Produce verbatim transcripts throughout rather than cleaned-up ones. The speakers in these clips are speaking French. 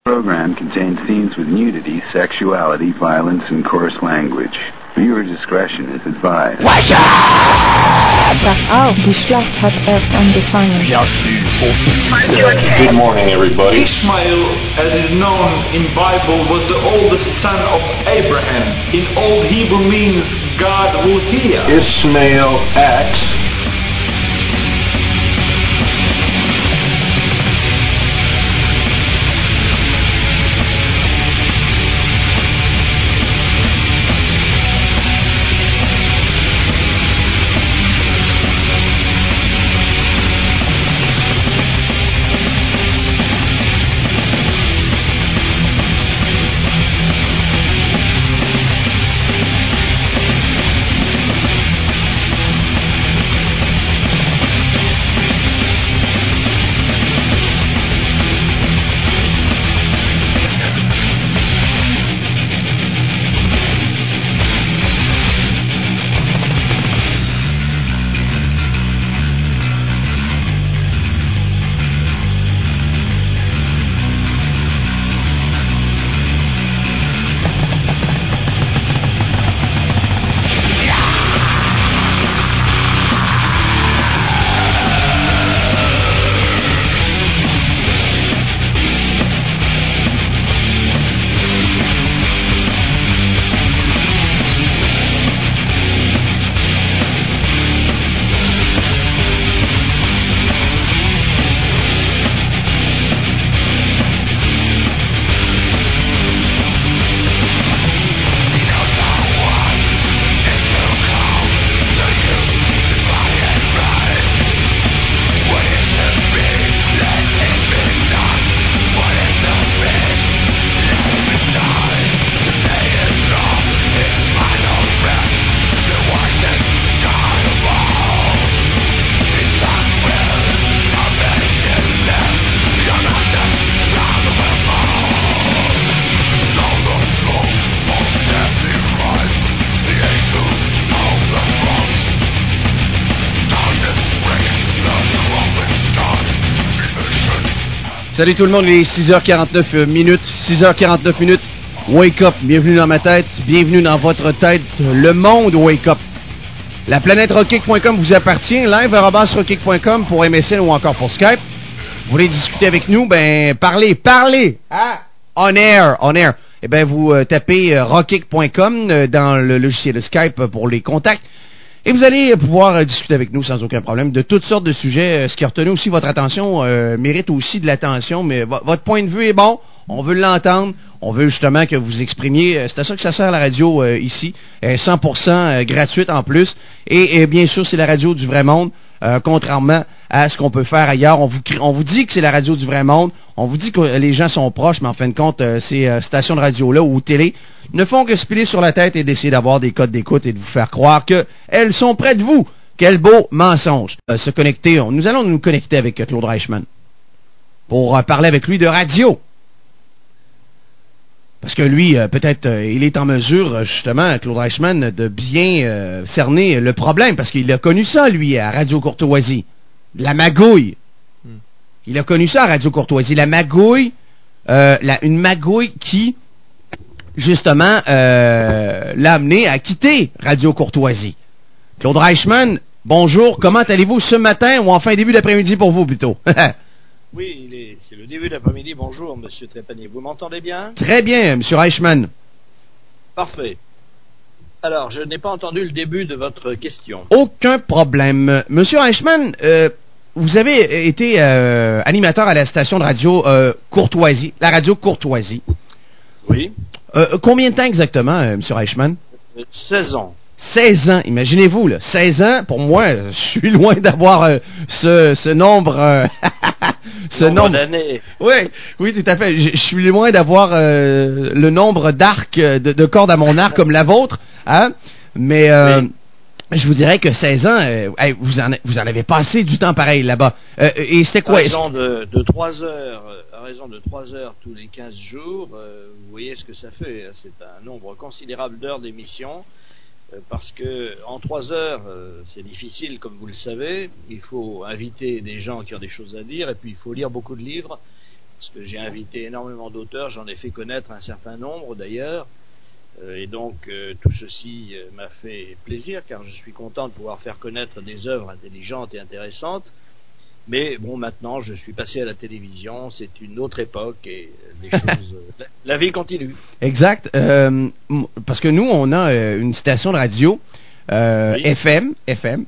program contains scenes with nudity, sexuality, violence, and coarse language. Viewer discretion is advised. Wake up! Das auch, die Schlacht hat erst angefangen. Good morning, everybody. Ishmael, as is known in Bible, was the oldest son of Abraham. In Old Hebrew means God will hear. Ishmael X. Salut tout le monde, il est six heures quarante-neuf minutes, six heures quarante-neuf minutes, Wake Up, bienvenue dans ma tête, bienvenue dans votre tête, le monde Wake Up. La planète rockkick point com vous appartient, live arobase rockkick point com pour M S N ou encore pour Skype. Vous voulez discuter avec nous, ben parlez, parlez, ah, on air, on air. Eh ben vous euh, tapez euh, rockkick point com euh, dans le logiciel de Skype pour les contacts. Et vous allez pouvoir euh, discuter avec nous sans aucun problème de toutes sortes de sujets. Euh, ce qui a retenu aussi votre attention euh, mérite aussi de l'attention, mais v- votre point de vue est bon. On veut l'entendre. On veut justement que vous exprimiez. Euh, c'est à ça que ça sert la radio euh, ici. Euh, cent pour cent euh, gratuite en plus. Et, et bien sûr, c'est la radio du vrai monde. Euh, contrairement à ce qu'on peut faire ailleurs. On vous, on vous dit que c'est la radio du vrai monde. On vous dit que les gens sont proches, mais en fin de compte, euh, ces euh, stations de radio-là ou télé ne font que se piler sur la tête et d'essayer d'avoir des codes d'écoute et de vous faire croire qu'elles sont près de vous. Quel beau mensonge. Euh, se connecter, on, nous allons nous connecter avec euh, Claude Reichmann pour euh, parler avec lui de radio. Parce que lui, euh, peut-être, euh, il est en mesure, justement, Claude Reichmann, de bien euh, cerner le problème, parce qu'il a connu ça, lui, à Radio Courtoisie. La magouille. Hmm. Il a connu ça à Radio Courtoisie. La magouille, euh, la, une magouille qui, justement, euh, l'a amené à quitter Radio Courtoisie. Claude Reichmann, bonjour, comment allez-vous ce matin, ou en fin début d'après-midi pour vous, plutôt? Oui, il est, c'est le début d'après-midi. Bonjour, Monsieur Trépanier. Vous m'entendez bien? Très bien, Monsieur Reichmann. Parfait. Alors, je n'ai pas entendu le début de votre question. Aucun problème. Monsieur Reichmann, euh, vous avez été euh, animateur à la station de radio euh, Courtoisie, la radio Courtoisie. Oui. Euh, combien de temps exactement, euh, Monsieur Reichmann? Euh, seize ans. seize ans, imaginez-vous, là, seize ans, pour moi, je suis loin d'avoir euh, ce, ce nombre... Euh, ce nombre, nombre d'années. Oui, oui, tout à fait. Je, je suis loin d'avoir euh, le nombre d'arcs, de, de cordes à mon arc comme la vôtre, hein, mais... Euh, oui. Je vous dirais que seize ans, euh, hey, vous, en, vous en avez passé du temps pareil là-bas. Euh, et c'était quoi? À raison de, de trois heures, à raison de trois heures tous les quinze jours, euh, vous voyez ce que ça fait. C'est un nombre considérable d'heures d'émission. Parce que en trois heures, euh, c'est difficile, comme vous le savez. Il faut inviter des gens qui ont des choses à dire, et puis il faut lire beaucoup de livres. parce que j'ai invité énormément d'auteurs, j'en ai fait connaître un certain nombre d'ailleurs, euh, et donc euh, tout ceci euh, m'a fait plaisir, car je suis content de pouvoir faire connaître des œuvres intelligentes et intéressantes. Mais bon, maintenant, je suis passé à la télévision, c'est une autre époque et les choses, la, la vie continue. Exact, euh, parce que nous, on a euh, une station de radio euh, oui. F M, F M.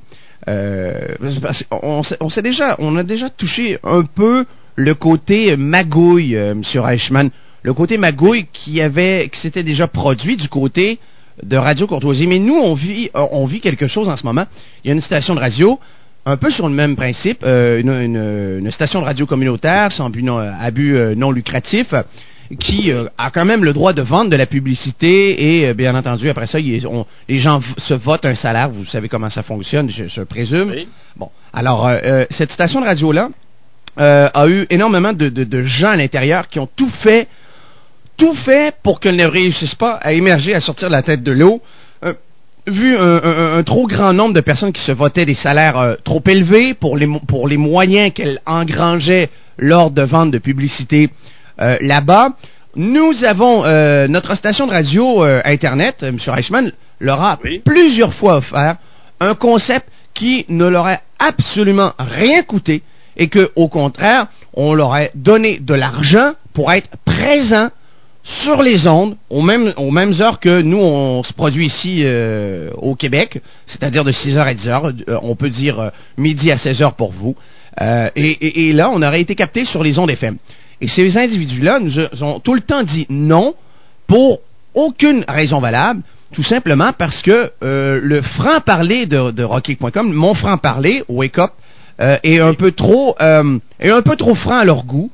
Euh, on, on sait déjà, on a déjà touché un peu le côté magouille, euh, M. Reichmann, le côté magouille qui avait, qui s'était déjà produit du côté de Radio Courtoisie. Mais nous, on vit, on vit quelque chose en ce moment. Il y a une station de radio. Un peu sur le même principe, euh, une, une, une station de radio communautaire sans but non, à but euh, non lucratif, qui euh, a quand même le droit de vendre de la publicité et euh, bien entendu après ça, ils, on, les gens v- se votent un salaire. Vous savez comment ça fonctionne, je, je présume. Oui. Bon, alors euh, euh, cette station de radio là euh, a eu énormément de, de, de gens à l'intérieur qui ont tout fait, tout fait pour qu'elle ne réussisse pas à émerger, à sortir de la tête de l'eau. Euh, vu un, un, un trop grand nombre de personnes qui se votaient des salaires euh, trop élevés pour les, pour les moyens qu'elles engrangeaient lors de ventes de publicité euh, là-bas, nous avons euh, notre station de radio euh, Internet, M. Reichmann, leur a oui. plusieurs fois offert un concept qui ne leur a absolument rien coûté et que, au contraire, on leur a donné de l'argent pour être présent sur les ondes, aux mêmes, aux mêmes heures que nous, on se produit ici euh, au Québec, c'est-à-dire de six heures à dix heures, euh, on peut dire euh, midi à seize heures pour vous. Euh, et, et, et là, on aurait été capté sur les ondes F M. Et ces individus-là nous ont tout le temps dit non pour aucune raison valable, tout simplement parce que euh, le franc-parler de, de Rockkick point com, mon franc-parler, Wake Up, euh, est un peu trop euh, est un peu trop franc à leur goût.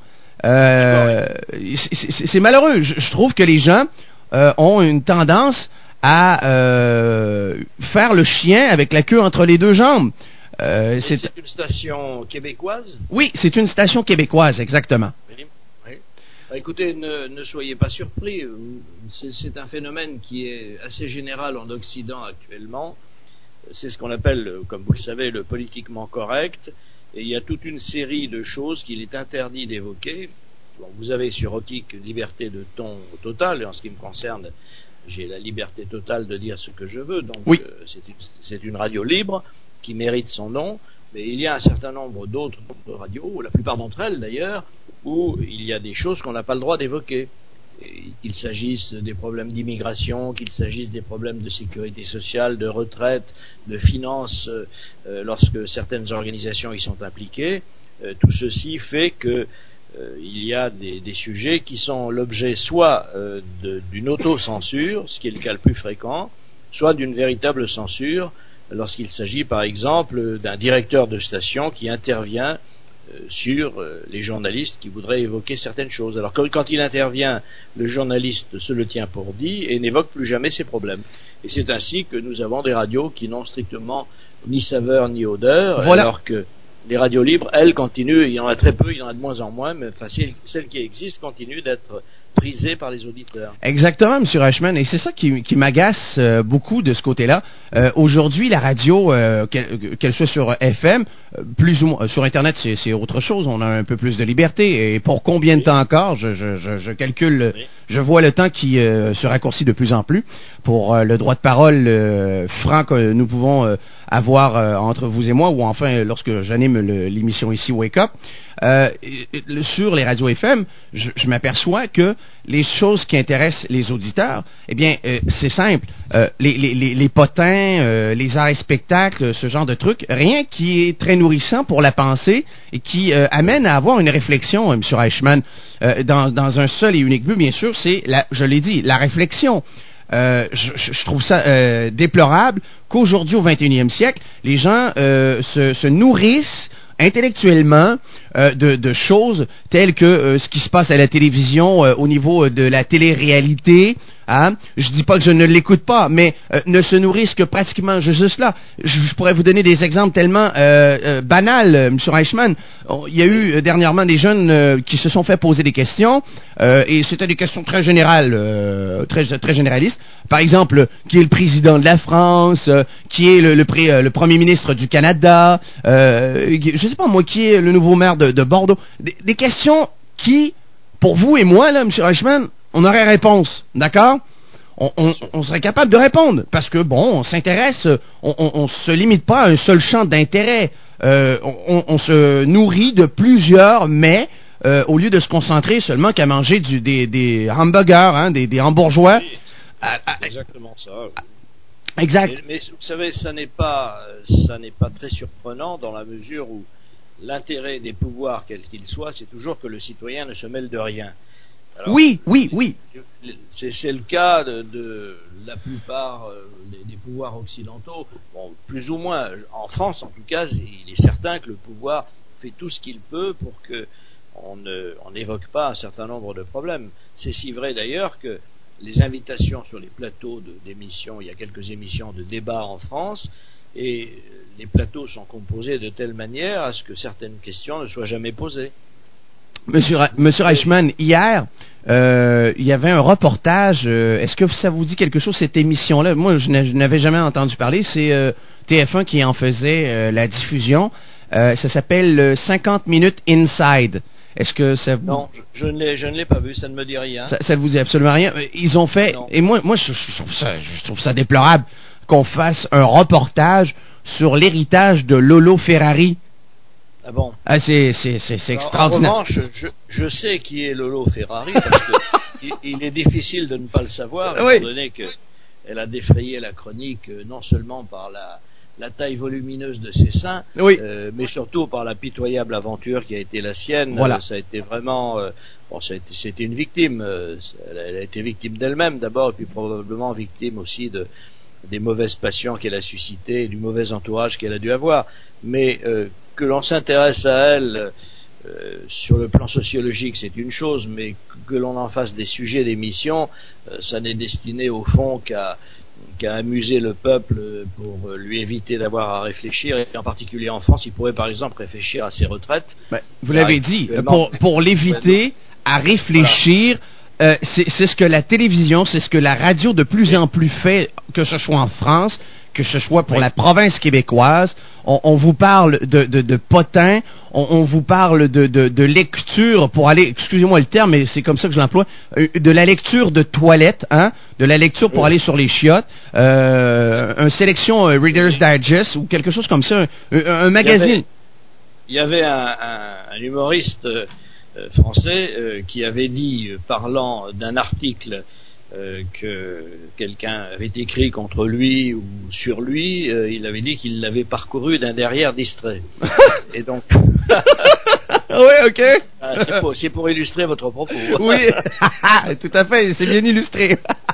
Euh, c'est, c'est, c'est malheureux. Je, je trouve que les gens euh, ont une tendance à euh, faire le chien avec la queue entre les deux jambes. Euh, c'est... c'est une station québécoise? Oui, c'est une station québécoise, exactement. Oui. Oui. Bah, écoutez, ne, ne soyez pas surpris. C'est, c'est un phénomène qui est assez général en Occident actuellement. C'est ce qu'on appelle, comme vous le savez, le politiquement correct. Et il y a toute une série de choses qu'il est interdit d'évoquer. Bon, vous avez sur Rockkick liberté de ton totale, et en ce qui me concerne, j'ai la liberté totale de dire ce que je veux. Donc, oui. euh, c'est, une, c'est une radio libre qui mérite son nom. Mais il y a un certain nombre d'autres radios, la plupart d'entre elles d'ailleurs, où il y a des choses qu'on n'a pas le droit d'évoquer. Et qu'il s'agisse des problèmes d'immigration, qu'il s'agisse des problèmes de sécurité sociale, de retraite, de finances, euh, lorsque certaines organisations y sont impliquées, euh, tout ceci fait que euh, il y a des, des sujets qui sont l'objet soit euh, de, d'une autocensure, ce qui est le cas le plus fréquent, soit d'une véritable censure, lorsqu'il s'agit par exemple d'un directeur de station qui intervient sur les journalistes qui voudraient évoquer certaines choses. Alors quand il intervient, le journaliste se le tient pour dit et n'évoque plus jamais ses problèmes. Et c'est ainsi que nous avons des radios qui n'ont strictement ni saveur ni odeur, voilà. Alors que les radios libres, elles, continuent, il y en a très peu, il y en a de moins en moins, mais enfin, celles qui existent continuent d'être prisées par les auditeurs. Exactement, M. Reichmann, et c'est ça qui, qui m'agace euh, beaucoup de ce côté-là. Euh, aujourd'hui, la radio, euh, qu'elle, qu'elle soit sur F M, euh, plus ou moins, sur Internet, c'est, c'est autre chose, on a un peu plus de liberté, et pour combien de temps encore, je, je, je, je calcule, oui. Je vois le temps qui euh, se raccourcit de plus en plus pour euh, le droit de parole euh, franc que nous pouvons euh, avoir euh, entre vous et moi, ou enfin, lorsque j'anime le, l'émission ici, Wake Up. Euh, sur les radios F M, je, je m'aperçois que les choses qui intéressent les auditeurs, eh bien, euh, c'est simple. Euh, les, les, les, les potins, euh, les arts et spectacles, ce genre de trucs, rien qui est très nourrissant pour la pensée et qui euh, amène à avoir une réflexion, euh, M. Reichmann, euh, dans, dans un seul et unique but, bien sûr, c'est, la, je l'ai dit, la réflexion. Euh, je, je trouve ça euh, déplorable qu'aujourd'hui, au vingt et unième siècle, les gens euh, se, se nourrissent intellectuellement euh, de, de choses telles que euh, ce qui se passe à la télévision euh, au niveau euh, de la télé-réalité. Hein? Je dis pas que je ne l'écoute pas, mais euh, ne se nourrissent que pratiquement juste cela. Je, je pourrais vous donner des exemples tellement euh, euh, banals, euh, M. Reichmann. Il y a eu euh, dernièrement des jeunes euh, qui se sont fait poser des questions, euh, et c'était des questions très générales, euh, très, très généralistes. Par exemple, qui est le président de la France, euh, qui est le, le, pré, euh, le premier ministre du Canada, euh, je sais pas moi, qui est le nouveau maire de, de Bordeaux. Des, des questions qui pour vous et moi, là, M. Reichmann, on aurait réponse, d'accord? On, on, on serait capable de répondre, parce que, bon, on s'intéresse, on, on, on se limite pas à un seul champ d'intérêt. Euh, on, on se nourrit de plusieurs mets, euh, au lieu de se concentrer seulement qu'à manger du, des, des hamburgers, hein, des, des hambourgeois. Oui, c'est exactement ça. Oui. Exact. Mais, mais vous savez, ça n'est pas, ça n'est pas très surprenant dans la mesure où l'intérêt des pouvoirs, quels qu'ils soient, c'est toujours que le citoyen ne se mêle de rien. Alors, oui, oui, oui. C'est, c'est le cas de, de la plupart euh, des, des pouvoirs occidentaux. Bon, plus ou moins, en France en tout cas, il est certain que le pouvoir fait tout ce qu'il peut pour que on ne, on n'évoque pas un certain nombre de problèmes. C'est si vrai d'ailleurs que les invitations sur les plateaux de, d'émissions, il y a quelques émissions de débat en France, et les plateaux sont composés de telle manière à ce que certaines questions ne soient jamais posées. Monsieur, Monsieur Reichmann, hier, euh, il y avait un reportage, euh, est-ce que ça vous dit quelque chose, cette émission-là? Moi, je n'avais jamais entendu parler, c'est euh, T F un qui en faisait euh, la diffusion. Euh, ça s'appelle cinquante minutes Inside. Est-ce que ça vous... Non, je, je, ne l'ai, je ne l'ai pas vu, ça ne me dit rien. Ça, ça ne vous dit absolument rien. Ils ont fait, non. Et moi, moi je, je, trouve ça, je trouve ça déplorable qu'on fasse un reportage sur l'héritage de Lolo Ferrari. Ah bon? Ah, c'est, c'est, c'est, c'est extraordinaire. En revanche, je, je sais qui est Lolo Ferrari, parce que il, il est difficile de ne pas le savoir, oui. Étant donné qu'elle a défrayé la chronique non seulement par la... la taille volumineuse de ses seins, oui. euh, mais surtout par la pitoyable aventure qui a été la sienne. Voilà. Euh, ça a été vraiment... Euh, bon, ça a été, c'était une victime. Euh, elle, a, elle a été victime d'elle-même d'abord, et puis probablement victime aussi de, des mauvaises passions qu'elle a suscitées, et du mauvais entourage qu'elle a dû avoir. Mais euh, que l'on s'intéresse à elle euh, sur le plan sociologique, c'est une chose, mais que l'on en fasse des sujets d'émission, euh, ça n'est destiné au fond qu'à... qu'à amuser le peuple pour lui éviter d'avoir à réfléchir, et en particulier en France, il pourrait par exemple réfléchir à ses retraites. Ben, vous l'avez dit, pour, pour l'éviter à réfléchir, voilà. euh, c'est, c'est ce que la télévision, c'est ce que la radio de plus en plus fait, que ce soit en France, que ce soit pour oui. la province québécoise. On, on vous parle de, de, de potins, on, on vous parle de, de, de lecture pour aller, excusez-moi le terme, mais c'est comme ça que je l'emploie, de la lecture de toilette, hein, de la lecture pour oui. aller sur les chiottes, euh, une sélection euh, Reader's Digest ou quelque chose comme ça, un, un magazine. Il y avait, il y avait un, un, un humoriste euh, français euh, qui avait dit, euh, parlant d'un article Euh, que quelqu'un avait écrit contre lui ou sur lui, euh, il avait dit qu'il l'avait parcouru d'un derrière distrait. Et donc... oui, ok. Ah, c'est, pour, c'est pour illustrer votre propos. Oui, tout à fait, c'est bien illustré.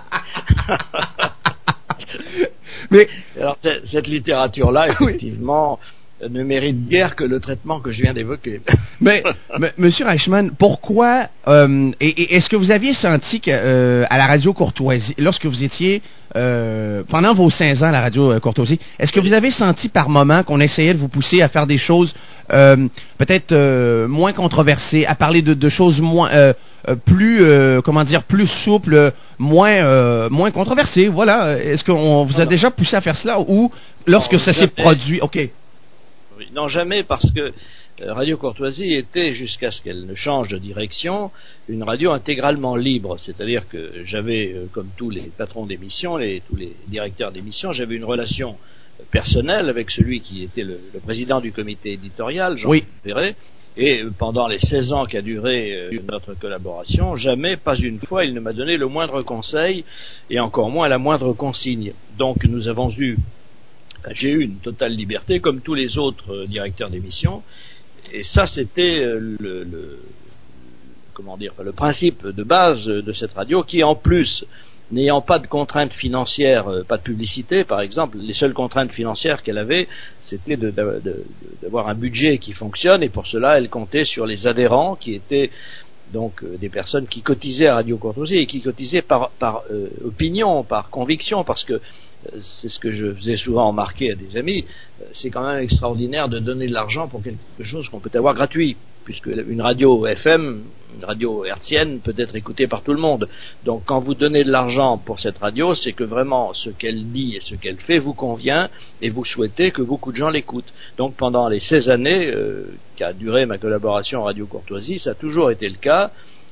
Mais alors cette littérature-là, effectivement, oui. ne mérite guère que le traitement que je viens d'évoquer. Mais, mais Monsieur Reichmann, pourquoi euh, et, et est-ce que vous aviez senti que euh, à la radio Courtoisie, lorsque vous étiez euh, pendant vos quinze ans à la radio euh, Courtoisie, est-ce que vous avez senti par moment qu'on essayait de vous pousser à faire des choses euh, peut-être euh, moins controversées, à parler de, de choses moins euh, plus euh, comment dire plus souples, moins euh, moins controversées, voilà. Est-ce qu'on vous a non, déjà poussé à faire cela ou lorsque non, ça s'est produit? Ok. Oui, non, jamais, parce que euh, Radio Courtoisie était, jusqu'à ce qu'elle ne change de direction, une radio intégralement libre. C'est-à-dire que j'avais, euh, comme tous les patrons d'émissions, les, tous les directeurs d'émissions, j'avais une relation euh, personnelle avec celui qui était le, le président du comité éditorial, Jean oui. Perret. Et euh, pendant les seize ans qu'a duré euh, notre collaboration, jamais, pas une fois, il ne m'a donné le moindre conseil, et encore moins la moindre consigne. Donc nous avons eu J'ai eu une totale liberté, comme tous les autres euh, directeurs d'émission, et ça, c'était euh, le, le, comment dire, le principe de base de cette radio, qui en plus, n'ayant pas de contraintes financières, euh, pas de publicité, par exemple, les seules contraintes financières qu'elle avait, c'était de, de, de, d'avoir un budget qui fonctionne, et pour cela, elle comptait sur les adhérents, qui étaient donc euh, des personnes qui cotisaient à Radio Courtoisie, et qui cotisaient par, par euh, opinion, par conviction, parce que c'est ce que je faisais souvent remarquer à des amis, c'est quand même extraordinaire de donner de l'argent pour quelque chose qu'on peut avoir gratuit, puisque une radio F M, une radio hertzienne peut être écoutée par tout le monde. Donc quand vous donnez de l'argent pour cette radio, c'est que vraiment ce qu'elle dit et ce qu'elle fait vous convient, et vous souhaitez que beaucoup de gens l'écoutent. Donc pendant les seize années euh, qu'a duré ma collaboration à Radio Courtoisie, ça a toujours été le cas.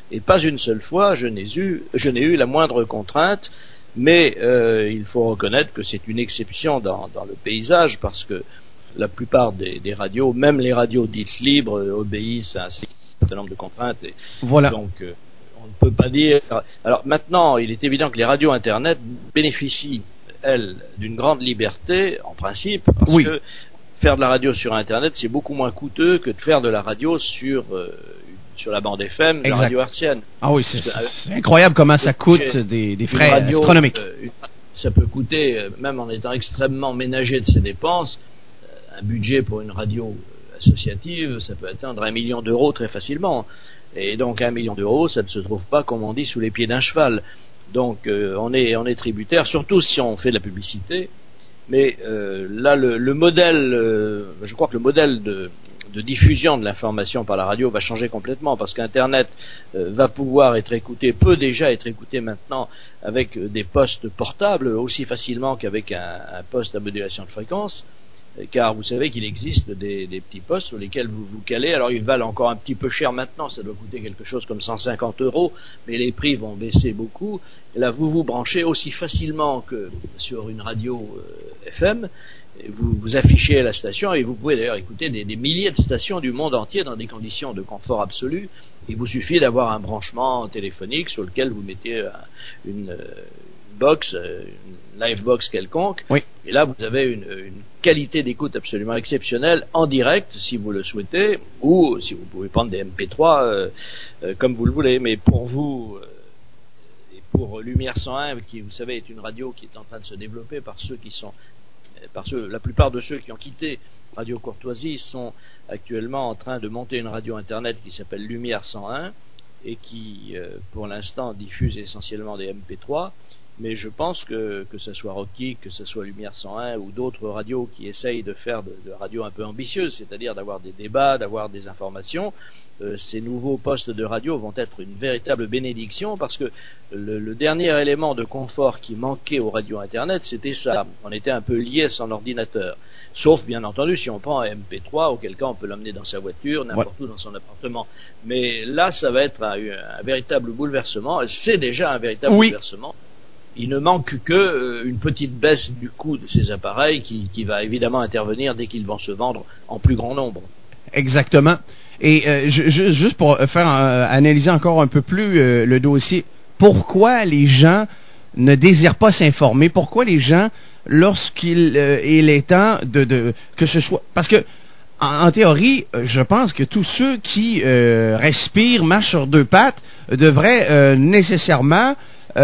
Et pas une seule fois, je n'ai eu, je n'ai eu la moindre contrainte, mais euh, il faut reconnaître que c'est une exception dans, dans le paysage, parce que la plupart des, des radios, même les radios dites libres, euh, obéissent à un certain nombre de contraintes. Et voilà. Donc, euh, on ne peut pas dire... Alors maintenant, il est évident que les radios Internet bénéficient, elles, d'une grande liberté, en principe, parce oui. que faire de la radio sur Internet, c'est beaucoup moins coûteux que de faire de la radio sur, euh, sur la bande F M, la radio hertzienne. Ah oui, c'est, c'est incroyable comment ça coûte des, des frais radio, astronomiques. Euh, une, ça peut coûter, euh, même en étant extrêmement ménagé de ses dépenses, euh, un budget pour une radio associative, ça peut atteindre un million d'euros très facilement. Et donc un million d'euros, ça ne se trouve pas, comme on dit, sous les pieds d'un cheval. Donc euh, on est on est tributaire, surtout si on fait de la publicité. Mais euh, là, le, le modèle, euh, je crois que le modèle de, de diffusion de l'information par la radio va changer complètement, parce qu'Internet euh, va pouvoir être écouté, peut déjà être écouté maintenant avec des postes portables aussi facilement qu'avec un, un poste à modulation de fréquence. Car vous savez qu'il existe des, des petits postes sur lesquels vous vous calez. Alors ils valent encore un petit peu cher maintenant, ça doit coûter quelque chose comme cent cinquante euros, mais les prix vont baisser beaucoup. Et là vous vous branchez aussi facilement que sur une radio euh, F M, et vous vous affichez à la station, et vous pouvez d'ailleurs écouter des, des milliers de stations du monde entier dans des conditions de confort absolu. Il vous suffit d'avoir un branchement téléphonique sur lequel vous mettez euh, une... Euh, box, une live box quelconque, oui. Et là vous avez une, une qualité d'écoute absolument exceptionnelle en direct si vous le souhaitez, ou si vous pouvez prendre des M P trois euh, euh, comme vous le voulez. Mais pour vous euh, et pour Lumière cent un, qui vous savez est une radio qui est en train de se développer par ceux qui sont, par ceux, la plupart de ceux qui ont quitté Radio Courtoisie sont actuellement en train de monter une radio internet qui s'appelle Lumière cent un et qui euh, pour l'instant diffuse essentiellement des M P trois. Mais je pense que que ce soit Rocky, que ce soit Lumière cent un ou d'autres radios qui essayent de faire de, de radios un peu ambitieuses, c'est-à-dire d'avoir des débats, d'avoir des informations, euh, ces nouveaux postes de radio vont être une véritable bénédiction, parce que le, le dernier élément de confort qui manquait aux radios Internet, c'était ça. On était un peu lié à son ordinateur. Sauf, bien entendu, si on prend un M P trois, auquel cas on peut l'emmener dans sa voiture, n'importe ouais. où dans son appartement. Mais là, ça va être un, un véritable bouleversement. C'est déjà un véritable oui. bouleversement. Il ne manque que euh, une petite baisse du coût de ces appareils qui, qui va évidemment intervenir dès qu'ils vont se vendre en plus grand nombre. Exactement. Et euh, je, je, juste pour faire euh, analyser encore un peu plus euh, le dossier, pourquoi les gens ne désirent pas s'informer? Pourquoi les gens, lorsqu'il euh, il est temps de, de que ce soit... Parce que en, en théorie, je pense que tous ceux qui euh, respirent, marchent sur deux pattes, devraient euh, nécessairement...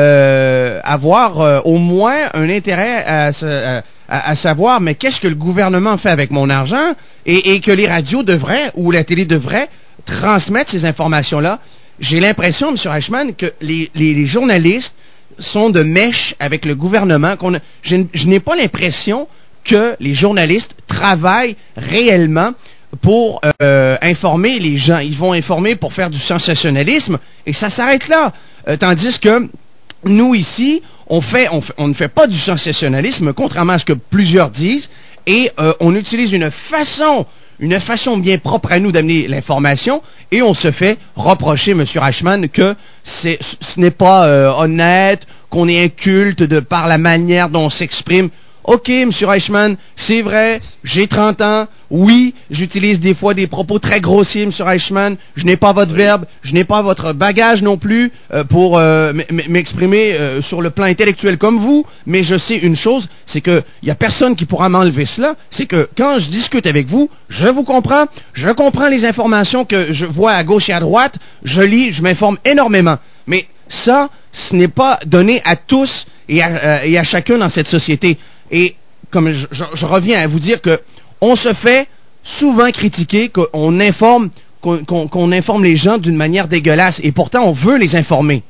Euh, avoir euh, au moins un intérêt à, à, à savoir, mais qu'est-ce que le gouvernement fait avec mon argent, et, et que les radios devraient, ou la télé devrait, transmettre ces informations-là. J'ai l'impression, M. Reichmann, que les, les, les journalistes sont de mèche avec le gouvernement. Qu'on a, je, je n'ai pas l'impression que les journalistes travaillent réellement pour euh, informer les gens. Ils vont informer pour faire du sensationnalisme, et ça s'arrête là. Euh, tandis que nous, ici, on, fait, on, fait, on ne fait pas du sensationnalisme, contrairement à ce que plusieurs disent, et euh, on utilise une façon, une façon bien propre à nous d'amener l'information, et on se fait reprocher, M. Reichmann, que c'est, ce n'est pas euh, honnête, qu'on est inculte de par la manière dont on s'exprime. OK, M. Reichmann, c'est vrai, j'ai trente ans, oui, j'utilise des fois des propos très grossiers, M. Reichmann, je n'ai pas votre verbe, je n'ai pas votre bagage non plus euh, pour euh, m'exprimer euh, sur le plan intellectuel comme vous, mais je sais une chose, c'est qu'il n'y a personne qui pourra m'enlever cela, c'est que quand je discute avec vous, je vous comprends, je comprends les informations que je vois à gauche et à droite, je lis, je m'informe énormément, mais ça, ce n'est pas donné à tous et à, euh, et à chacun dans cette société. Et comme je, je, je reviens à vous dire que on se fait souvent critiquer, qu'on informe, qu'on, qu'on, qu'on informe les gens d'une manière dégueulasse, et pourtant on veut les informer.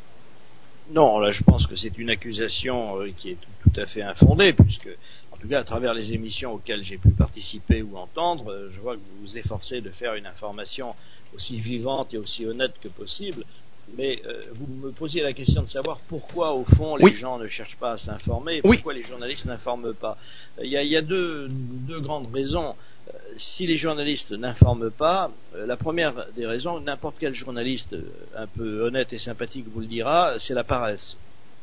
Non, là je pense que c'est une accusation euh, qui est tout, tout à fait infondée, puisque, en tout cas à travers les émissions auxquelles j'ai pu participer ou entendre, euh, je vois que vous vous efforcez de faire une information aussi vivante et aussi honnête que possible. Mais euh, vous me posiez la question de savoir pourquoi, au fond, les oui. gens ne cherchent pas à s'informer, et oui. pourquoi les journalistes n'informent pas. Il y a, il y a deux, deux grandes raisons. Euh, si les journalistes n'informent pas, euh, la première des raisons, n'importe quel journaliste euh, un peu honnête et sympathique vous le dira, c'est la paresse.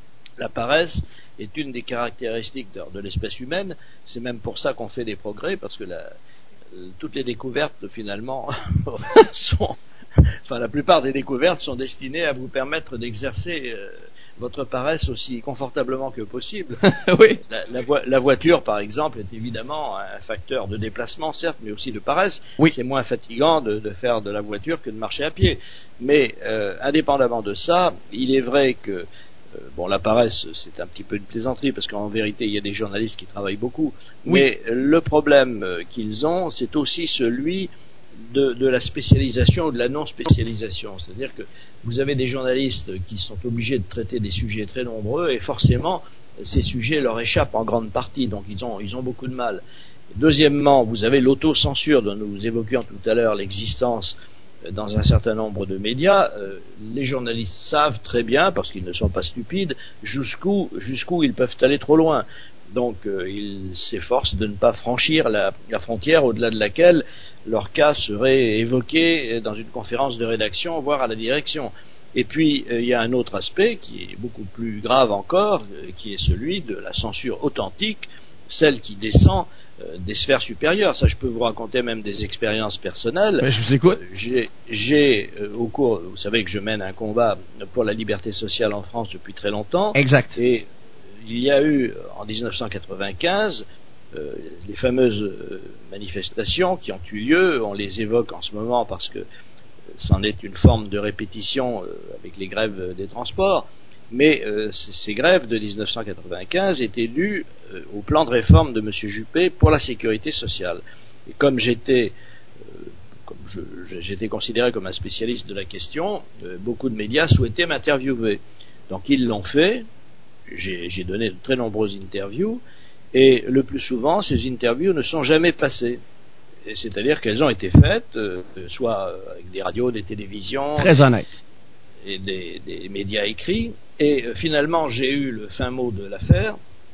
La paresse est une des caractéristiques de, de l'espèce humaine. C'est même pour ça qu'on fait des progrès, parce que la, euh, toutes les découvertes, finalement, sont... Enfin, la plupart des découvertes sont destinées à vous permettre d'exercer euh, votre paresse aussi confortablement que possible. oui. La, la, vo- la voiture, par exemple, est évidemment un facteur de déplacement, certes, mais aussi de paresse. Oui. C'est moins fatigant de, de faire de la voiture que de marcher à pied. Mais euh, indépendamment de ça, il est vrai que euh, bon, la paresse, c'est un petit peu une plaisanterie, parce qu'en vérité, il y a des journalistes qui travaillent beaucoup. Oui. Mais le problème euh, qu'ils ont, c'est aussi celui De, de la spécialisation ou de la non-spécialisation. C'est-à-dire que vous avez des journalistes qui sont obligés de traiter des sujets très nombreux et forcément, ces sujets leur échappent en grande partie, donc ils ont, ils ont beaucoup de mal. Deuxièmement, vous avez l'autocensure dont nous évoquions tout à l'heure l'existence dans un certain nombre de médias. Euh, les journalistes savent très bien, parce qu'ils ne sont pas stupides, jusqu'où, jusqu'où ils peuvent aller trop loin. Donc euh, ils s'efforcent de ne pas franchir la, la frontière au-delà de laquelle leur cas serait évoqué dans une conférence de rédaction, voire à la direction. Et puis euh, il y a un autre aspect qui est beaucoup plus grave encore, euh, qui est celui de la censure authentique, celle qui descend euh, des sphères supérieures. Ça, je peux vous raconter même des expériences personnelles. Ben, je vous écoute. Euh, j'ai, j'ai euh, au cours, vous savez que je mène un combat pour la liberté sociale en France depuis très longtemps. Exact. Et il y a eu, en dix-neuf cent quatre-vingt-quinze, euh, les fameuses euh, manifestations qui ont eu lieu. On les évoque en ce moment parce que euh, c'en est une forme de répétition euh, avec les grèves des transports. Mais euh, c- ces grèves de dix-neuf cent quatre-vingt-quinze étaient dues euh, au plan de réforme de M. Juppé pour la sécurité sociale. Et comme j'étais, euh, comme je, je, j'étais considéré comme un spécialiste de la question, euh, beaucoup de médias souhaitaient m'interviewer. Donc ils l'ont fait. J'ai, j'ai donné de très nombreuses interviews, et le plus souvent, ces interviews ne sont jamais passées. Et c'est-à-dire qu'elles ont été faites, euh, soit avec des radios, des télévisions, très honnête, et des, des médias écrits. Et euh, finalement, j'ai eu le fin mot de l'affaire,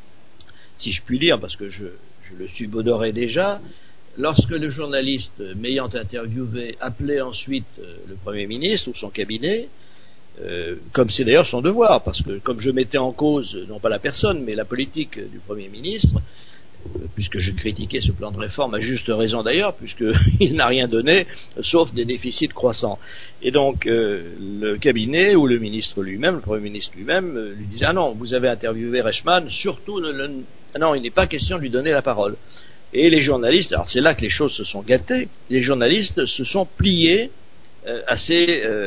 si je puis dire, parce que je, je le subodorais déjà. Lorsque le journaliste m'ayant interviewé appelait ensuite euh, le Premier ministre ou son cabinet, Euh, comme c'est d'ailleurs son devoir, parce que comme je mettais en cause, non pas la personne, mais la politique du Premier ministre, euh, puisque je critiquais ce plan de réforme, à juste raison d'ailleurs, puisqu'il n'a rien donné, sauf des déficits croissants. Et donc, euh, le cabinet, ou le ministre lui-même, le Premier ministre lui-même, euh, lui disait « Ah non, vous avez interviewé Reichmann, surtout, ne, ne, ah non, il n'est pas question de lui donner la parole. » Et les journalistes, alors c'est là que les choses se sont gâtées, les journalistes se sont pliés Euh, assez,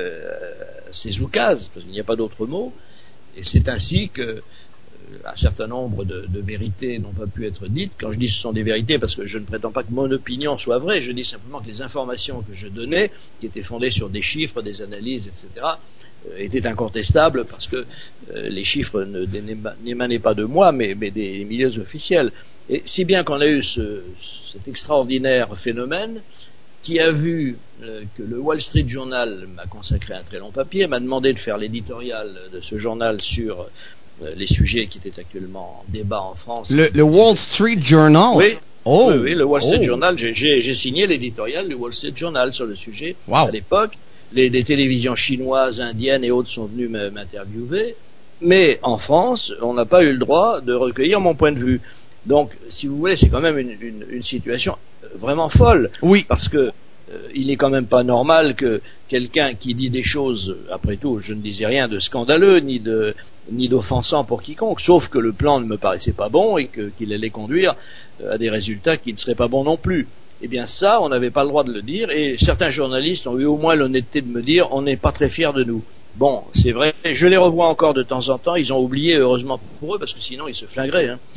euh, assez oukase, parce qu'il n'y a pas d'autre mot, et c'est ainsi que euh, un certain nombre de, de vérités n'ont pas pu être dites. Quand je dis ce sont des vérités, parce que je ne prétends pas que mon opinion soit vraie, je dis simplement que les informations que je donnais, qui étaient fondées sur des chiffres, des analyses, et cetera, euh, étaient incontestables, parce que euh, les chiffres ne, n'émanaient pas de moi, mais, mais des milieux officiels. Et si bien qu'on a eu ce, cet extraordinaire phénomène, qui a vu euh, que le Wall Street Journal m'a consacré un très long papier, m'a demandé de faire l'éditorial de ce journal sur euh, les sujets qui étaient actuellement en débat en France. Le, le Wall Street Journal? Oui, oh. oui, oui, le Wall Street oh. Journal, j'ai, j'ai, j'ai signé l'éditorial du Wall Street Journal sur le sujet. Wow. À l'époque, les, les télévisions chinoises, indiennes et autres sont venues m'interviewer, mais en France, on n'a pas eu le droit de recueillir mon point de vue. Donc, si vous voulez, c'est quand même une, une, une situation vraiment folle. Oui. Parce que euh, il n'est quand même pas normal que quelqu'un qui dit des choses, après tout, je ne disais rien de scandaleux, ni de, ni d'offensant pour quiconque, sauf que le plan ne me paraissait pas bon et que, qu'il allait conduire à des résultats qui ne seraient pas bons non plus. Eh bien ça, on n'avait pas le droit de le dire, et certains journalistes ont eu au moins l'honnêteté de me dire, on n'est pas très fiers de nous. Bon, c'est vrai, je les revois encore de temps en temps, ils ont oublié, heureusement pour eux, parce que sinon ils se flingueraient. Hein.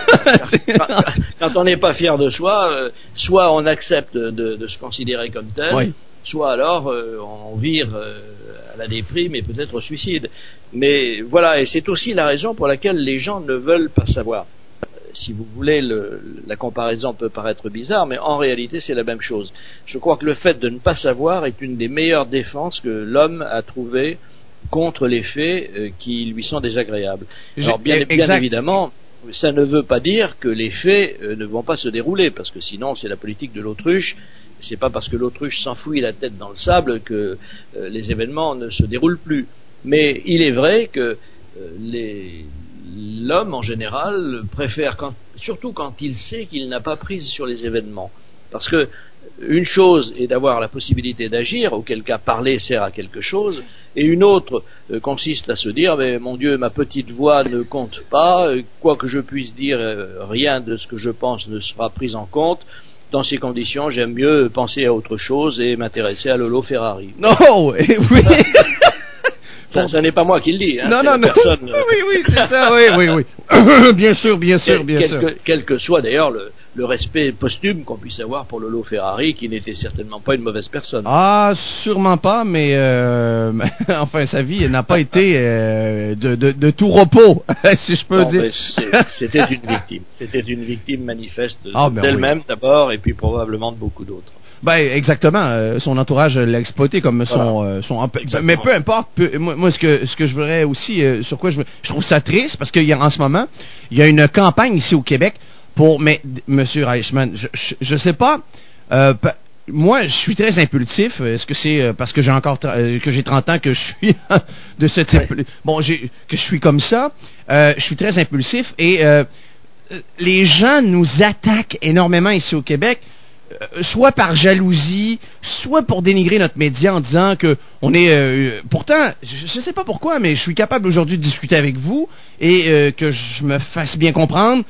quand, quand on n'est pas fier de soi, euh, soit on accepte de, de se considérer comme tel, oui. Soit alors euh, on vire euh, à la déprime et peut-être au suicide. Mais voilà, et c'est aussi la raison pour laquelle les gens ne veulent pas savoir. Si vous voulez, le, la comparaison peut paraître bizarre, mais en réalité c'est la même chose. Je crois que le fait de ne pas savoir est une des meilleures défenses que l'homme a trouvées contre les faits euh, qui lui sont désagréables. J'ai- Alors bien, exact. bien évidemment, ça ne veut pas dire que les faits euh, ne vont pas se dérouler, parce que sinon c'est la politique de l'autruche. C'est pas parce que l'autruche s'enfouit la tête dans le sable que euh, les événements ne se déroulent plus. Mais il est vrai que euh, les, l'homme en général préfère, quand, surtout quand il sait qu'il n'a pas prise sur les événements, parce que une chose est d'avoir la possibilité d'agir, auquel cas parler sert à quelque chose, et une autre euh, consiste à se dire mais mon Dieu, ma petite voix ne compte pas, euh, quoi que je puisse dire, euh, rien de ce que je pense ne sera pris en compte. Dans ces conditions, j'aime mieux penser à autre chose et m'intéresser à Lolo Ferrari. Non, eh oui. Ça, ça n'est pas moi qui le dis. Hein, non, c'est non, la non. personne, euh, Oui, oui, c'est ça, oui, oui, oui. Bien sûr, bien sûr, bien quel, sûr. Que, quel que soit d'ailleurs le, le respect posthume qu'on puisse avoir pour Lolo Ferrari, qui n'était certainement pas une mauvaise personne. Ah, sûrement pas, mais euh, enfin, sa vie n'a pas été euh, de, de, de tout repos, si je peux Non, dire. mais c'est- c'était une victime. C'était une victime manifeste de- Ah, ben d'elle-même d'abord, et puis probablement de beaucoup d'autres. Ben exactement, euh, son entourage l'a exploité comme son Voilà. euh, son Exactement. mais peu importe, peu- moi, moi ce que ce que je voudrais aussi euh, sur quoi je veux- je trouve ça triste parce qu'il y a en ce moment, il y a une campagne ici au Québec pour mais d- monsieur Reichmann, je, je je sais pas euh, pa- moi, je suis très impulsif. Est-ce que c'est euh, parce que j'ai encore tra- euh, que j'ai trente ans que je suis de ce type bon, j'ai que je suis comme ça, euh, je suis très impulsif et euh, les gens nous attaquent énormément ici au Québec. Euh, soit par jalousie, soit pour dénigrer notre média en disant que on est. Euh, pourtant, je ne sais pas pourquoi, mais je suis capable aujourd'hui de discuter avec vous et euh, que je me fasse bien comprendre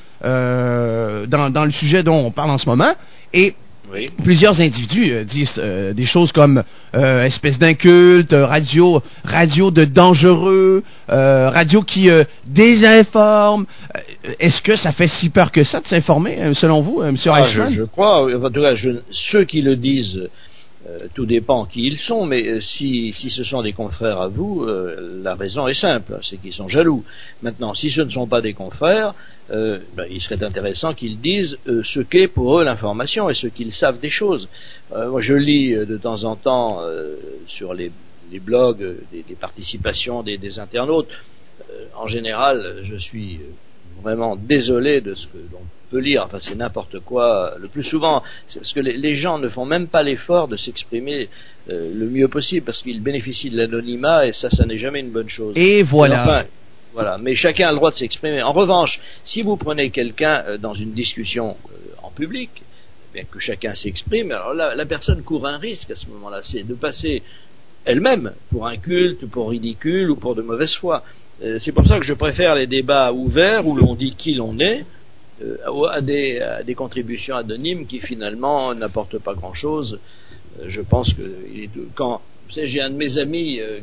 euh, dans, dans le sujet dont on parle en ce moment. Et Oui. plusieurs individus euh, disent euh, des choses comme euh, espèce d'inculte, euh, radio, radio de dangereux, euh, radio qui euh, désinforme. Euh, Est-ce que ça fait si peur que ça de s'informer, euh, selon vous, euh, M. Ah, Reichmann? je, je crois, en tout cas, je, ceux qui le disent, euh, tout dépend qui ils sont, mais euh, si, si ce sont des confrères à vous, euh, la raison est simple, c'est qu'ils sont jaloux. Maintenant, si ce ne sont pas des confrères, euh, ben, il serait intéressant qu'ils disent euh, ce qu'est pour eux l'information et ce qu'ils savent des choses. Euh, moi, je lis euh, de temps en temps euh, sur les, les blogs euh, des, des participations des, des internautes. Euh, en général, je suis euh, vraiment désolé de ce que l'on peut lire. Enfin, c'est n'importe quoi. Le plus souvent, c'est parce que les, les gens ne font même pas l'effort de s'exprimer euh, le mieux possible parce qu'ils bénéficient de l'anonymat et ça, ça n'est jamais une bonne chose. Et voilà. Enfin, voilà. Mais chacun a le droit de s'exprimer. En revanche, si vous prenez quelqu'un euh, dans une discussion euh, en public, bien que chacun s'exprime, alors là, la personne court un risque à ce moment-là, c'est de passer elle-même pour inculte, pour ridicule ou pour de mauvaise foi. Euh, c'est pour ça que je préfère les débats ouverts où l'on dit qui l'on est euh, à, des, à des contributions anonymes qui finalement n'apportent pas grand-chose. Euh, je pense que il est, quand vous savez, j'ai un de mes amis, euh,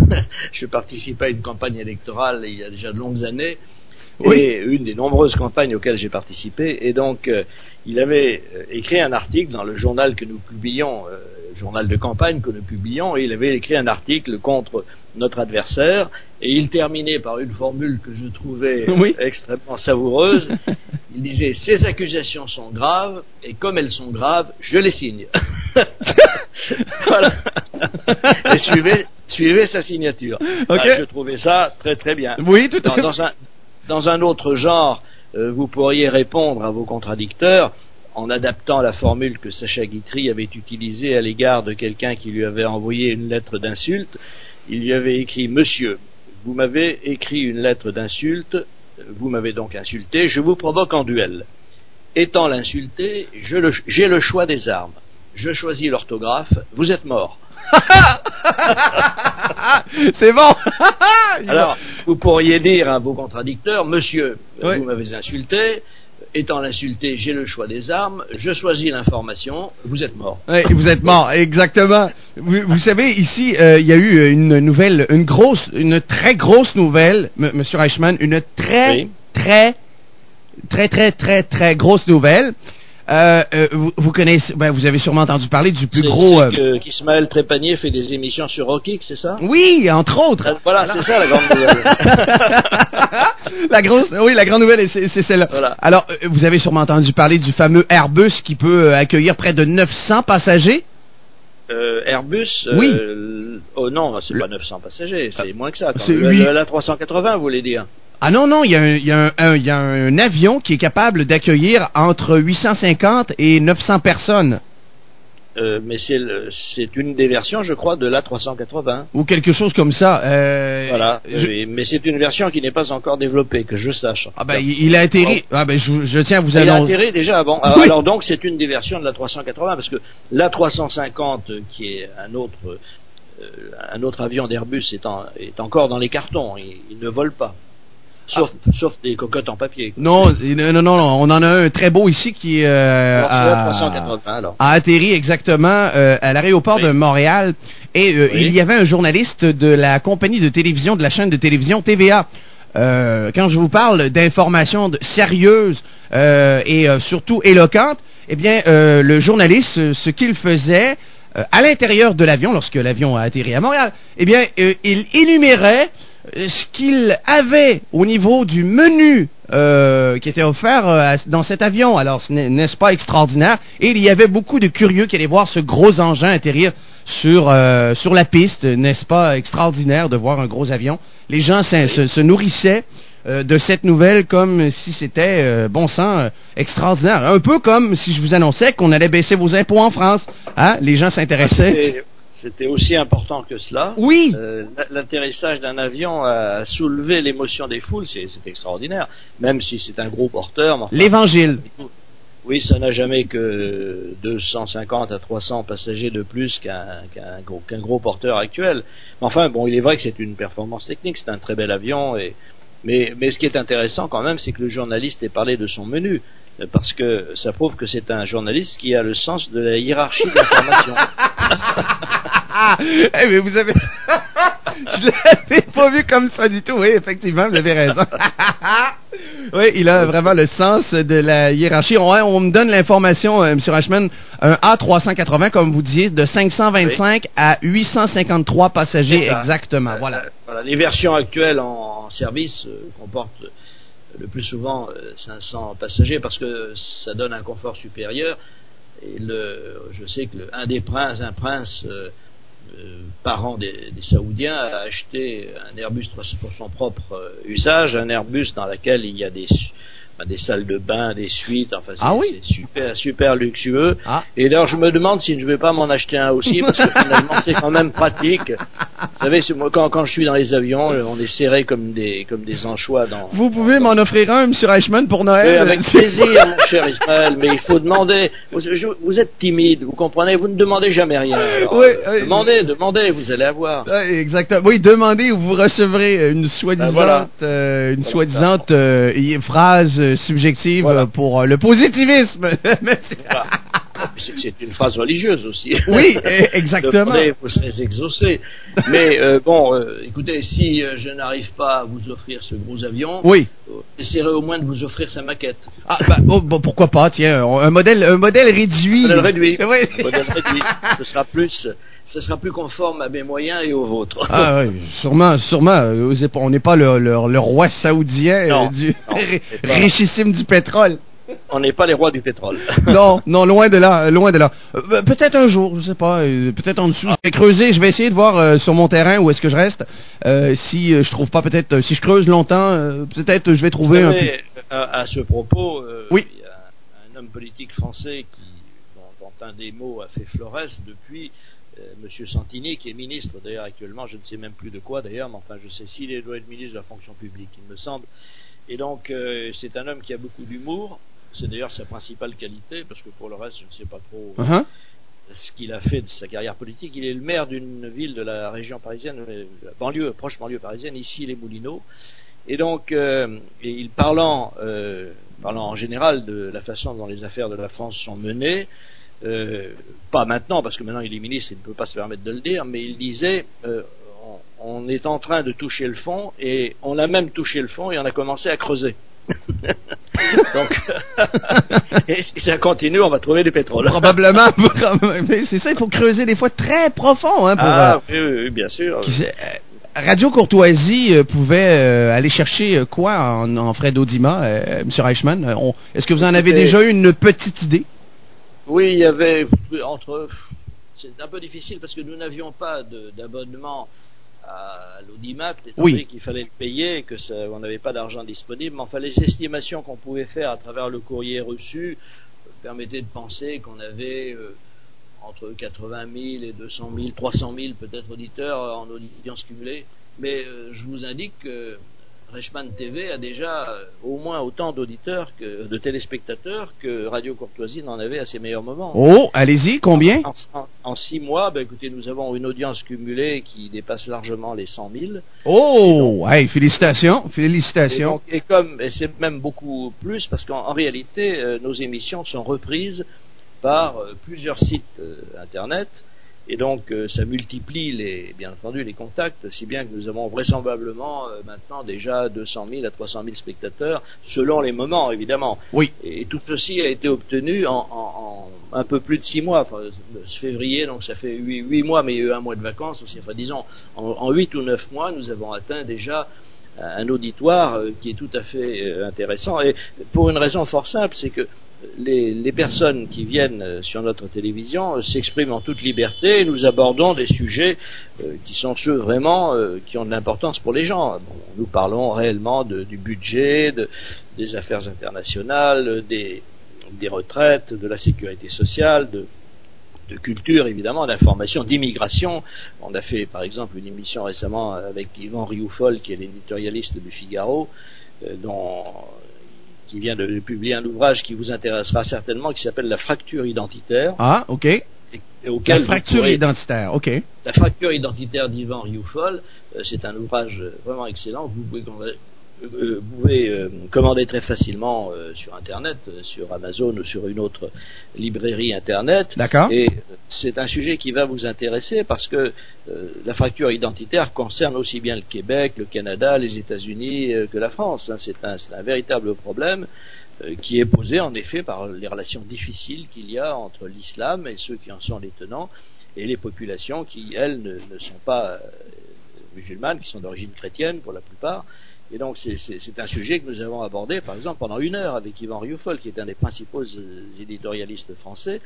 je participais à une campagne électorale il y a déjà de longues années. Oui. Et une des nombreuses campagnes auxquelles j'ai participé, et donc euh, il avait euh, écrit un article dans le journal que nous publions, euh, journal de campagne que nous publions, et il avait écrit un article contre notre adversaire, et il terminait par une formule que je trouvais euh, Oui. extrêmement savoureuse. Il disait: ces accusations sont graves, et comme elles sont graves, je les signe. Voilà. Et suivez, suivez sa signature. Ok. Ah, je trouvais ça très très bien. Oui, tout à Dans, fait. dans un, dans un autre genre, euh, vous pourriez répondre à vos contradicteurs en adaptant la formule que Sacha Guitry avait utilisée à l'égard de quelqu'un qui lui avait envoyé une lettre d'insulte. Il lui avait écrit: Monsieur, vous m'avez écrit une lettre d'insulte, vous m'avez donc insulté, je vous provoque en duel. Étant l'insulté, je le- j'ai le choix des armes. Je choisis l'orthographe, vous êtes mort. C'est bon. Alors, vous pourriez dire à vos contradicteurs: Monsieur, Oui. vous m'avez insulté, étant l'insulté, j'ai le choix des armes, je choisis l'information, vous êtes mort. Ouais, vous êtes mort, exactement. Vous, vous savez, ici, euh, il y a eu une nouvelle, une grosse, une très grosse nouvelle, M. Monsieur Reichmann, une très, Oui. très, très, très, très, très grosse nouvelle. Euh, euh, vous, vous connaissez, ben, vous avez sûrement entendu parler du plus C'est- gros. c'est euh, que qu'Ismaël Trépanier fait des émissions sur Rockix, c'est ça? Oui, entre autres. Voilà, c'est ça la grande nouvelle. La grosse, oui, la grande nouvelle, c'est c'est celle-là. Voilà. Alors, euh, vous avez sûrement entendu parler du fameux Airbus qui peut euh, accueillir près de neuf cents passagers. Euh, Airbus, oui. Euh, oh non, c'est le... pas neuf cents passagers, c'est moins que ça. C'est le, huit... le, l'A trois cent quatre-vingts, vous voulez dire? Ah non, non, il y a un, il y a un, un, il y a un avion qui est capable d'accueillir entre huit cent cinquante et neuf cents personnes. Euh, mais c'est, le, c'est une des versions, je crois, de l'A trois cent quatre-vingts. Ou quelque chose comme ça. Euh, voilà. Je... Oui, mais c'est une version qui n'est pas encore développée, que je sache. Ah ben, il, il a atterri. Ah ben, je, je tiens à vous annoncer. Il a atterri déjà. Bon, oui. alors donc c'est une des versions de l'A trois cent quatre-vingts, parce que l'A trois cent cinquante, qui est un autre, euh, un autre avion d'Airbus, est, en, est encore dans les cartons. Il, il ne vole pas. Sauf, ah. sauf des cocottes en papier. Non, non, non, non, on en a un très beau ici qui euh, alors, a, trois cent quatre-vingts, alors. a atterri exactement euh, à l'aéroport oui. de Montréal. Et euh, oui. il y avait un journaliste de la compagnie de télévision, de la chaîne de télévision T V A. Euh, quand je vous parle d'informations de, sérieuses euh, et euh, surtout éloquentes, eh bien, euh, le journaliste, ce qu'il faisait euh, à l'intérieur de l'avion, lorsque l'avion a atterri à Montréal, eh bien, euh, il énumérait ce qu'il avait au niveau du menu euh, qui était offert euh, dans cet avion. Alors, n'est-ce pas extraordinaire? Et il y avait beaucoup de curieux qui allaient voir ce gros engin atterrir sur, euh, sur la piste. N'est-ce pas extraordinaire de voir un gros avion? Les gens se, se, se nourrissaient euh, de cette nouvelle comme si c'était, euh, bon sang, euh, extraordinaire. Un peu comme si je vous annonçais qu'on allait baisser vos impôts en France. Hein? Les gens s'intéressaient. C'était aussi important que cela. Oui. Euh, l'atterrissage d'un avion a soulevé l'émotion des foules, c'est, c'est extraordinaire. Même si c'est un gros porteur. Enfin, l'évangile. Oui, ça n'a jamais que deux cent cinquante à trois cents passagers de plus qu'un, qu'un, gros, qu'un gros porteur actuel. Enfin, bon, il est vrai que c'est une performance technique, c'est un très bel avion. Et, mais, mais ce qui est intéressant quand même, c'est que le journaliste ait parlé de son menu. Parce que ça prouve que c'est un journaliste qui a le sens de la hiérarchie de l'information. Eh mais vous avez... Je l'avais pas vu comme ça du tout. Oui, effectivement, vous avez raison. Oui, il a vraiment le sens de la hiérarchie. On, on me donne l'information, euh, M. Reichmann, un A trois cent quatre-vingts, comme vous disiez, de cinq cent vingt-cinq oui. à huit cent cinquante-trois passagers exactement. Euh, voilà. voilà. Les versions actuelles en, en service euh, comportent le plus souvent euh, cinq cents passagers parce que ça donne un confort supérieur. Et le, je sais que le, un des princes, un prince euh, euh, parent des, des Saoudiens, a acheté un Airbus pour son propre euh, usage, un Airbus dans lequel il y a des, ben, des salles de bain, des suites, enfin c'est, ah oui? c'est super, super luxueux. Ah. Et d'ailleurs je me demande si je ne vais pas m'en acheter un aussi parce que finalement c'est quand même pratique. Vous savez, c'est, moi, quand, quand je suis dans les avions, on est serré comme des, comme des anchois dans... Vous pouvez dans, m'en offrir un, M. Reichmann, pour Noël? Oui, avec plaisir, mon cher Ismaël, mais il faut demander... Vous, je, vous êtes timide, vous comprenez? Vous ne demandez jamais rien. Alors, oui, euh, oui, demandez, oui. demandez, vous allez avoir. Oui, exactement. Oui, demandez ou vous recevrez une soi-disant, ben voilà. euh, une voilà, soi-disant euh, phrase subjective voilà. pour euh, le positivisme. Mais c'est... Voilà. C'est, c'est une phrase religieuse aussi. Oui, exactement. Demandez, vous serez exaucés. Mais euh, bon, euh, écoutez, si euh, je n'arrive pas à vous offrir ce gros avion, oui. euh, j'essaierai au moins de vous offrir sa maquette. Ah, bah, oh, bon, pourquoi pas, tiens, un modèle, un modèle réduit. Un modèle réduit. Oui. Un modèle réduit. Ce sera plus, ce sera plus conforme à mes moyens et aux vôtres. Ah oui, sûrement, sûrement. On n'est pas le, le, le roi saoudien non, du non, richissime du pétrole. On n'est pas les rois du pétrole. non, non, loin de là, loin de là. Euh, peut-être un jour, je sais pas, euh, peut-être en dessous. Je vais creuser, je vais essayer de voir euh, sur mon terrain où est-ce que je reste. Euh, si euh, je trouve pas, peut-être, euh, si je creuse longtemps, euh, peut-être je vais trouver Vous un savez, peu. À, à ce propos, euh, oui. il y a un homme politique français qui, dont, dont un des mots a fait Flores depuis. Euh, Monsieur Santini, qui est ministre d'ailleurs actuellement, je ne sais même plus de quoi d'ailleurs, mais enfin je sais s'il doit être ministre de la fonction publique, il me semble. Et donc euh, c'est un homme qui a beaucoup d'humour. C'est d'ailleurs sa principale qualité, parce que pour le reste, je ne sais pas trop uh-huh. ce qu'il a fait de sa carrière politique. Il est le maire d'une ville de la région parisienne, la banlieue, proche banlieue parisienne, ici les Moulineaux. Et donc, euh, et il parlant, euh, parlant en général de la façon dont les affaires de la France sont menées, euh, pas maintenant, parce que maintenant il est ministre, il ne peut pas se permettre de le dire, mais il disait, euh, on, on est en train de toucher le fond, et on a même touché le fond, et on a commencé à creuser. Donc, et si ça continue, on va trouver du pétrole. Probablement. Mais c'est ça, il faut creuser des fois très profond. Hein, pour, ah, euh, oui, oui, bien sûr. Qui, euh, Radio Courtoisie euh, pouvait euh, aller chercher quoi en, en frais d'audimat, euh, M. Reichmann? On, est-ce que vous en avez déjà eu une petite idée? Oui, il y avait entre c'est un peu difficile parce que nous n'avions pas de, d'abonnement à l'audimat, étant oui. donné qu'il fallait le payer et que ça, on n'avait pas d'argent disponible. Mais enfin, les estimations qu'on pouvait faire à travers le courrier reçu euh, permettaient de penser qu'on avait euh, entre quatre-vingt mille et deux cent mille, trois cent mille peut-être auditeurs en audience cumulée. Mais euh, je vous indique que Reichmann T V a déjà euh, au moins autant d'auditeurs, que, de téléspectateurs que Radio Courtoisie n'en avait à ses meilleurs moments. Oh, allez-y, combien? En, en, en six mois, ben, écoutez, nous avons une audience cumulée qui dépasse largement les cent mille. Oh, donc, hey, félicitations, félicitations. Et, donc, et comme, et c'est même beaucoup plus, parce qu'en en réalité, euh, nos émissions sont reprises par euh, plusieurs sites euh, Internet. Et donc, euh, ça multiplie, les, bien entendu, les contacts, si bien que nous avons vraisemblablement euh, maintenant déjà deux cent mille à trois cent mille spectateurs, selon les moments, évidemment. Oui. Et, et tout ceci a été obtenu en, en, en un peu plus de six mois. Enfin, ce février, donc ça fait huit, huit mois, mais il y a eu un mois de vacances aussi. Enfin, disons, en, en huit ou neuf mois, nous avons atteint déjà un auditoire euh, qui est tout à fait euh, intéressant. Et pour une raison fort simple, c'est que Les, les personnes qui viennent sur notre télévision s'expriment en toute liberté et nous abordons des sujets euh, qui sont ceux vraiment euh, qui ont de l'importance pour les gens. Bon, nous parlons réellement de, du budget, de, des affaires internationales, des, des retraites, de la sécurité sociale, de, de culture évidemment, d'information, d'immigration. On a fait par exemple une émission récemment avec Yvan Rioufol qui est l'éditorialiste du Figaro, euh, dont qui vient de publier un ouvrage qui vous intéressera certainement, qui s'appelle La fracture identitaire. Ah, ok. Et, et auquel la fracture pourrez, identitaire, ok. La fracture identitaire d'Yvan Rioufol, euh, c'est un ouvrage vraiment excellent. Vous pouvez, euh, vous pouvez euh, commander très facilement euh, sur Internet, euh, sur Amazon ou sur une autre librairie Internet. D'accord. Et euh, c'est un sujet qui va vous intéresser parce que euh, la fracture identitaire concerne aussi bien le Québec, le Canada, les États-Unis euh, que la France. Hein. C'est un, c'est un véritable problème euh, qui est posé en effet par les relations difficiles qu'il y a entre l'islam et ceux qui en sont les tenants et les populations qui, elles, ne, ne sont pas euh, musulmanes, qui sont d'origine chrétienne pour la plupart. Et donc c'est, c'est, c'est un sujet que nous avons abordé par exemple pendant une heure avec Yvan Rioufol qui est un des principaux éditorialistes français,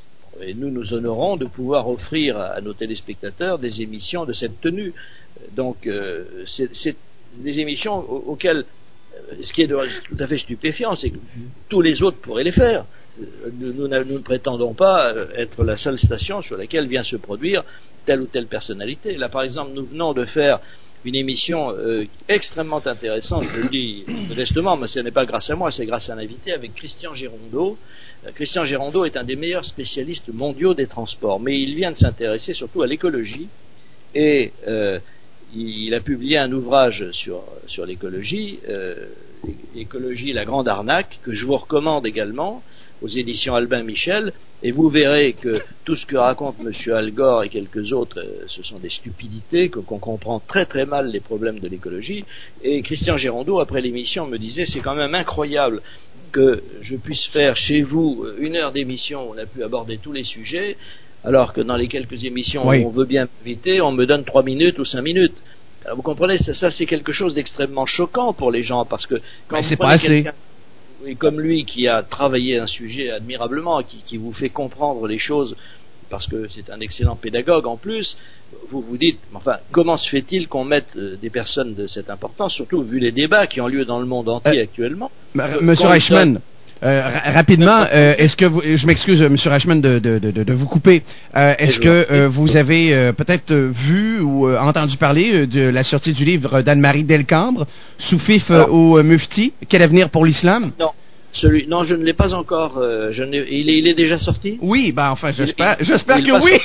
et nous nous honorons de pouvoir offrir à nos téléspectateurs des émissions de cette tenue. Donc euh, c'est, c'est des émissions auxquelles euh, ce qui est de, tout à fait stupéfiant, c'est que tous les autres pourraient les faire. Nous, nous, nous ne prétendons pas être la seule station sur laquelle vient se produire telle ou telle personnalité. Là par exemple nous venons de faire une émission euh, extrêmement intéressante, je le dis modestement, mais ce n'est pas grâce à moi, c'est grâce à un invité avec Christian Gérondeau. Euh, Christian Gérondeau est un des meilleurs spécialistes mondiaux des transports, mais il vient de s'intéresser surtout à l'écologie, et euh, il a publié un ouvrage sur, sur l'écologie, euh, Écologie, la grande arnaque, que je vous recommande également, aux éditions Albin Michel, et vous verrez que tout ce que raconte M. Al Gore et quelques autres, euh, ce sont des stupidités, que, qu'on comprend très très mal les problèmes de l'écologie. Et Christian Gérondeau, après l'émission, me disait, c'est quand même incroyable que je puisse faire chez vous une heure d'émission où on a pu aborder tous les sujets, alors que dans les quelques émissions oui. où on veut bien m'inviter, on me donne trois minutes ou cinq minutes. Alors vous comprenez, ça, ça c'est quelque chose d'extrêmement choquant pour les gens, parce que quand mais vous c'est prenez pas assez. quelqu'un et comme lui qui a travaillé un sujet admirablement, qui, qui vous fait comprendre les choses, parce que c'est un excellent pédagogue en plus, vous vous dites, enfin, comment se fait-il qu'on mette euh, des personnes de cette importance, surtout vu les débats qui ont lieu dans le monde entier euh, actuellement. Euh, Monsieur Reichmann, euh, ra- rapidement, euh, est-ce que vous, je m'excuse, Monsieur Reichmann, de, de, de, de vous couper. Euh, est-ce que euh, vous avez euh, peut-être vu ou euh, entendu parler euh, de la sortie du livre d'Anne-Marie Delcambre, Soufif euh, au euh, Mufti, Quel avenir pour l'islam? Non. Celui, non, je ne l'ai pas encore. Euh, je n'ai, il, est, il est déjà sorti? Oui, ben enfin, j'espère, il, j'espère il que oui.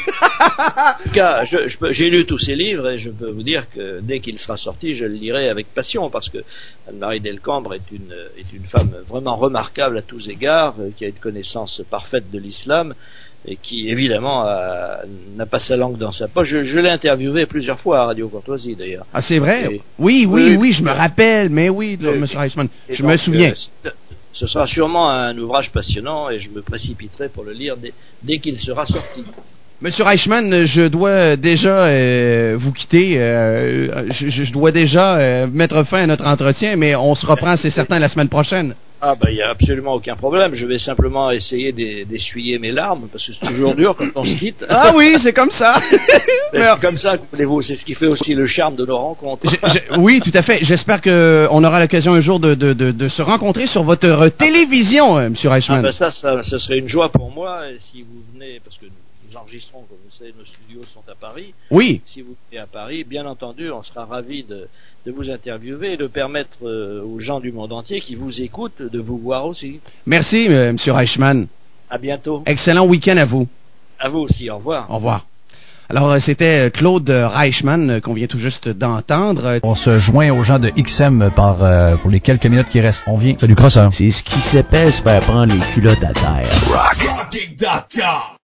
En tout cas, je, je, j'ai lu tous ses livres et je peux vous dire que dès qu'il sera sorti, je le lirai avec passion, parce que Anne-Marie Delcambre est une, est une femme vraiment remarquable à tous égards, qui a une connaissance parfaite de l'islam et qui, évidemment, a, n'a pas sa langue dans sa poche. Je, je l'ai interviewé plusieurs fois à Radio Courtoisie, d'ailleurs. Ah, c'est vrai? Et, oui, oui, oui, oui, je me euh, rappelle, mais oui, euh, Monsieur Reichmann, je donc, me souviens. Euh, ce sera sûrement un ouvrage passionnant et je me précipiterai pour le lire dès, dès qu'il sera sorti. Monsieur Reichmann, je dois déjà euh, vous quitter. Euh, je, je dois déjà euh, mettre fin à notre entretien, mais on se reprend, c'est certain, la semaine prochaine. Ah bah il n'y a absolument aucun problème, je vais simplement essayer d'e- d'essuyer mes larmes, parce que c'est toujours dur quand on se quitte. Ah oui, c'est comme ça. C'est comme ça, voulez-vous, c'est ce qui fait aussi le charme de nos rencontres. Je- je- oui, tout à fait. J'espère qu'on aura l'occasion un jour de, de, de, de se rencontrer sur votre télévision, euh, M. Reichmann. Ah ben ça, ça, ce serait une joie pour moi, et si vous venez, parce que nous enregistrons, comme vous savez, nos studios sont à Paris. Oui. Si vous venez à Paris, bien entendu, on sera ravis de, de vous interviewer et de permettre euh, aux gens du monde entier qui vous écoutent de vous voir aussi. Merci, euh, M. Reichmann. À bientôt. Excellent week-end à vous. À vous aussi, au revoir. Au revoir. Alors, euh, c'était euh, Claude Reichmann euh, qu'on vient tout juste d'entendre. Euh, On se joint aux gens de X M par, euh, pour les quelques minutes qui restent. On vient. Salut, crosseur. C'est ce qui s'appelle se faire prendre les culottes à terre. Rock. Rock dot com